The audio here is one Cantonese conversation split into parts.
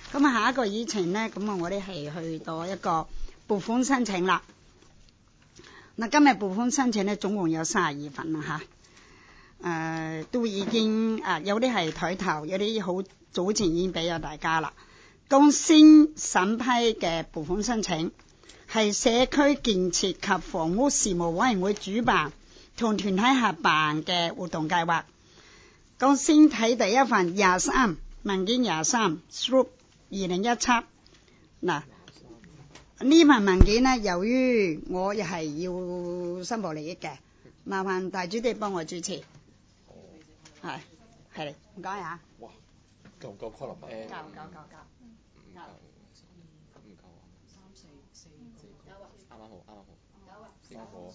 咁啊，下一個議程呢，咁啊，我哋係去到一個撥款申請啦。嗱，今日撥款申請呢，總共有32份啦嚇。都已經有啲係抬頭，有啲好早前已經俾咗大家啦。咁先審批嘅撥款申請係社區建設及房屋事務委員會主辦同團體合辦嘅活動計劃。咁先睇第一份23文件23 Group 2017。嗱，呢份文件呢，由於我又係要申報利益嘅，麻煩大主席幫我主持。係唔該嚇。 哇，夠唔夠 column 啊？ 夠。 唔夠啊！3、4、啱啱好。應該好。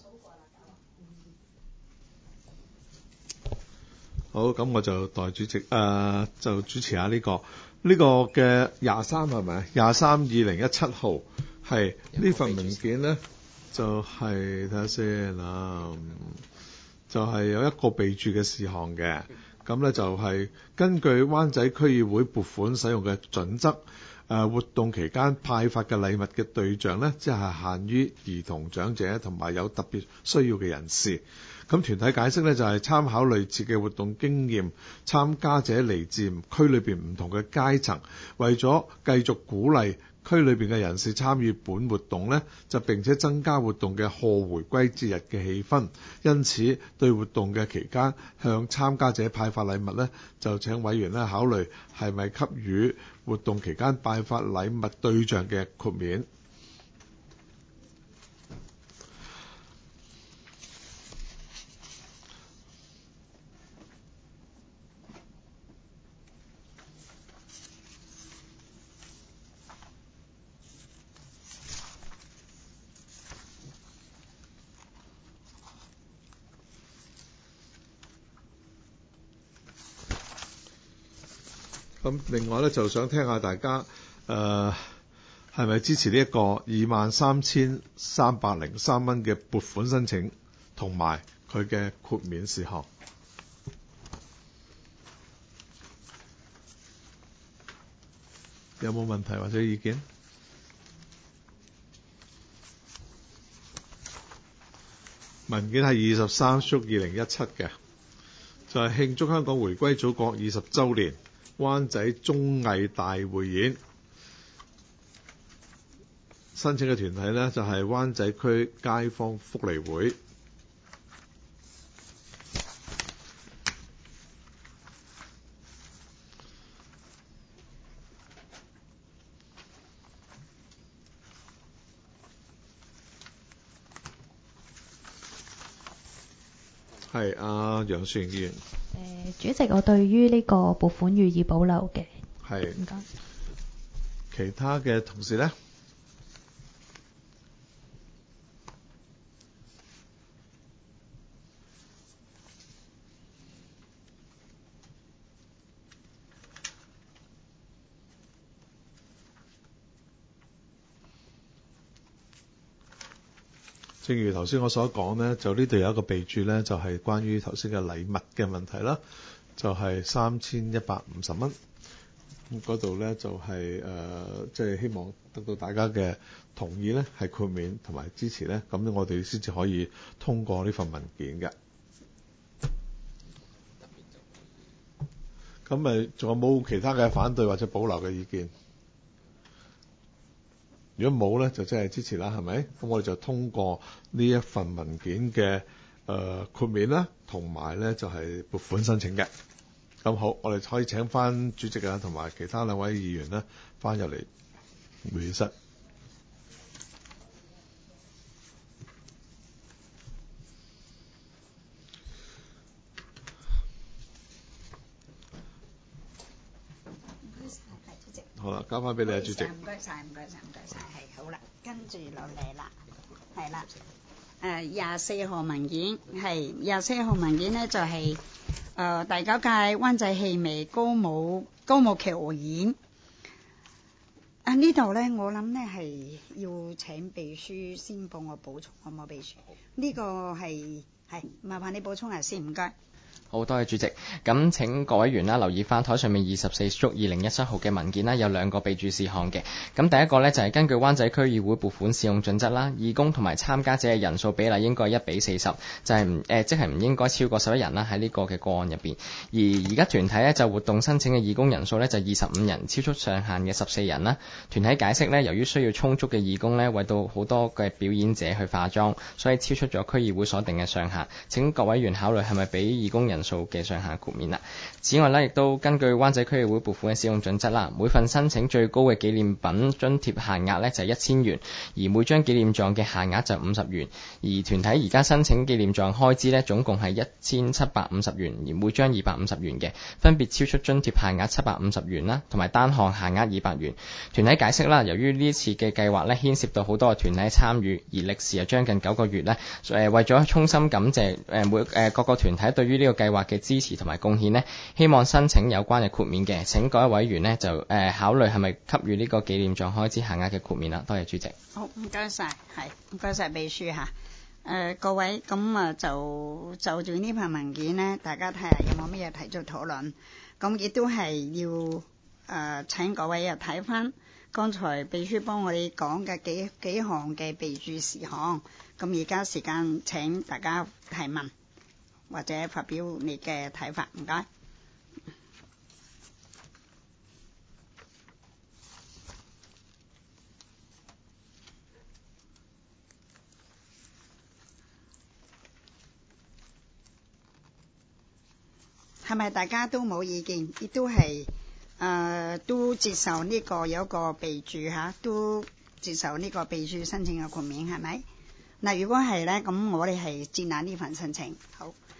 好，咁我就代主席就主持下呢個嘅23係咪？23/2017號係呢份文件咧，就係睇下先啦，就係有一個備註嘅事項嘅。咁咧就係根據灣仔區議會撥款使用嘅準則，活動期間派發嘅禮物嘅對象咧，即係限於兒童、長者同埋有特別需要嘅人士。咁團體解釋咧，就係參考類似嘅活動經驗，參加者嚟自區裏邊唔同嘅階層，為咗繼續鼓勵區裏邊嘅人士參與本活動呢，就並且增加活動嘅賀回歸節日嘅氣氛，因此對活動嘅期間向參加者派發禮物呢，就請委員呢考慮係咪給予活動期間派發禮物對象嘅豁免。咁另外咧，就想聽下大家係咪支持呢一個23,303蚊嘅撥款申請同埋佢嘅豁免事項？有冇問題或者意見？文件係23/2017嘅，就係慶祝香港回歸祖國20週年。灣仔綜藝大匯演申請嘅團體呢，就係灣仔區街坊福利會。係楊雪盈議員。 主席，我對於呢個撥款予以保留嘅。 係。 唔該。 其他嘅同事呢？正如頭先我所講呢，就呢度有一個備註呢，就係關於頭先嘅禮物嘅問題啦，就係3150蚊。咁嗰度呢，就係即係希望得到大家嘅同意呢，係豁免同埋支持呢，咁我哋先至可以通過呢份文件嘅。咁咪仲有冇其他嘅反對或者保留嘅意見？如果冇咧，就即係支持啦，係咪？咁我哋就通過呢一份文件嘅豁免啦，同埋咧就係撥款申請嘅。咁好，我哋可以請翻主席啊，同埋其他兩位議員咧翻入嚟會議室。好啦，交翻俾你啊，主席。 唔該晒，係好啦，跟住落嚟啦，係啦。24號文件係24號文件呢，就係第9屆灣仔戲微歌舞劇匯演。呢度呢，我諗呢係要請秘書先幫我補充，好唔好？秘書呢個係麻煩你補充下先，唔該。 好多謝主席，咁請各位員啦留意翻台上面24/2017號嘅文件啦，有兩個備註事項嘅。咁第一個呢，就係根據灣仔區議會撥款使用準則啦，義工同埋參加者嘅人數比例應該係1:40，就係即係唔應該超過11人啦喺呢個嘅個案入邊。而家團體呢，就活動申請嘅義工人數呢，就25人，超出上限嘅14人啦。團體解釋呢，由於需要充足嘅義工呢，為到好多嘅表演者去化妝，所以超出咗區議會所定嘅上限。請各位員考慮係咪俾義工人數嘅上限豁免啦。此外呢，亦都根據灣仔區議會撥款嘅使用準則啦，每份申請最高嘅紀念品津貼限額呢就係1000元，而每張紀念狀嘅限額就50元。而團體而家申請紀念狀開支呢，總共係1750元，而每張250元嘅，分別超出津貼限額750元啦，同埋單項限額200元。團體解釋啦，由於呢次嘅計劃呢牽涉到好多嘅團體參與，而歷時將近9個月呢，為咗衷心感謝各個團體對於呢個計劃嘅支持同埋貢獻呢，希望申請有關嘅豁免嘅。請各位委員呢，就考慮係咪給予呢個紀念狀開支限額嘅豁免啦。多謝主席。 好，唔該晒，係唔該晒秘書嚇。各位咁啊，就住呢份文件呢，大家睇下有冇咩嘢提出討論。咁亦都係要請各位啊睇翻剛才秘書幫我哋講嘅幾項嘅備註事項。咁而家時間請大家提問或者發表你嘅睇法，唔該。係咪大家都冇意見？亦都係都接受呢個有個備註嚇，都接受呢個備註申請嘅豁免係咪？嗱，如果係咧，咁我哋係接納呢份申請。好。